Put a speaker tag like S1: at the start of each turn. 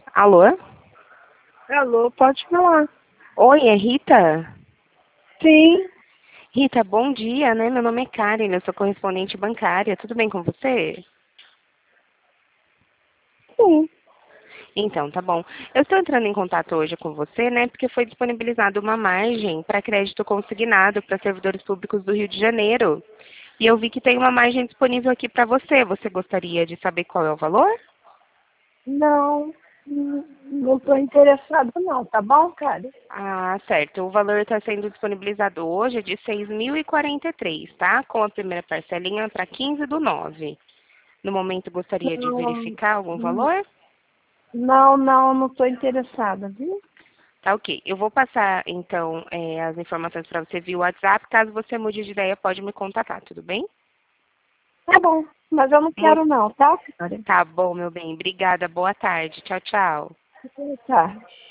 S1: Alô?
S2: Alô, pode falar.
S1: Oi, é Rita?
S2: Sim,
S1: Rita, bom dia, né? Meu nome é Karen, eu sou correspondente bancária. Tudo bem com você?
S2: sim.
S1: Então, tá bom. Eu estou entrando em contato hoje com você, né? Porque foi disponibilizada uma margem para crédito consignado para servidores públicos do Rio de Janeiro. E eu vi que tem uma margem disponível aqui para você. Você gostaria de saber qual é o valor?
S2: Não, não estou interessada não, tá bom, cara?
S1: Ah, certo. O valor está sendo disponibilizado hoje de 6.043, tá? Com a primeira parcelinha para 15/9. No momento, gostaria de
S2: Não,
S1: verificar algum valor?
S2: não estou interessada, viu?
S1: Tá ok. Eu vou passar, então, as informações para você via WhatsApp. Caso você mude de ideia, pode me contatar, tudo bem?
S2: Tá bom, mas eu não
S1: Muito...
S2: quero não, tá, cara?
S1: Tá bom, meu bem. Obrigada. Boa tarde. Tchau, tchau.
S2: Tá.